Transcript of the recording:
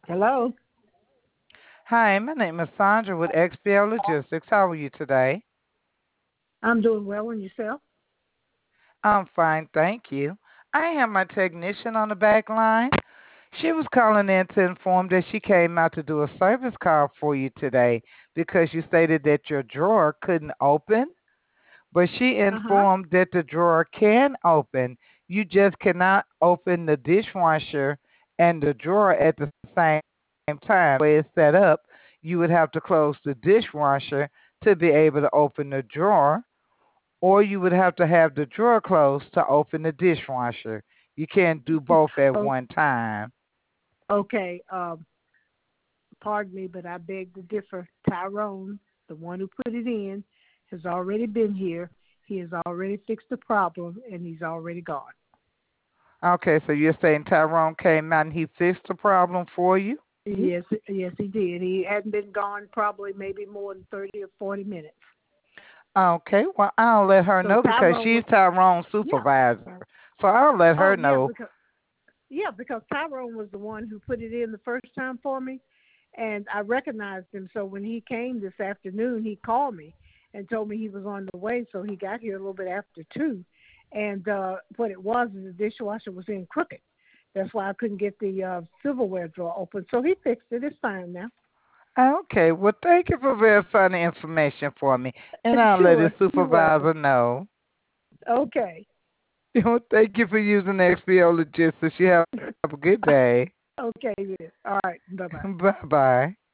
Hello. Hi, my name is Sandra with XPL Logistics. How are you today? I'm doing well, and yourself? I'm fine, thank you. I have my technician on the back line. She was calling in to inform that she came out to do a service call for you today because you stated that your drawer couldn't open, but she Uh huh. informed that the drawer can open. You just cannot open the dishwasher and the drawer at the same time. The way it's set up, you would have to close the dishwasher to be able to open the drawer, or you would have to have the drawer closed to open the dishwasher. You can't do both at Oh, one time. okay. Pardon me, but I beg to differ. Tyrone, the one who put it in, has already been here. He has already fixed the problem, and he's already gone. Okay, so you're saying Tyrone came out and he fixed the problem for you? Yes, yes, he did. He hadn't been gone probably maybe more than 30 or 40 minutes. Okay, well, I'll let her So know because Tyrone she's was, Tyrone's yeah. supervisor. So I'll let Oh, her know. because Tyrone was the one who put it in the first time for me, and I recognized him. So when he came this afternoon, he called me and told me he was on the way. So he got here a little bit after 2, and what it was is the dishwasher was in crooked. That's why I couldn't get the silverware drawer open. So he fixed it. It's fine now. Okay, well, thank you for verifying the information for me, and I'll let his Sure, you're welcome. supervisor know. Okay. Well, thank you for using XPO Logistics. You have a good day. Okay, then. All right. Bye bye. Bye bye.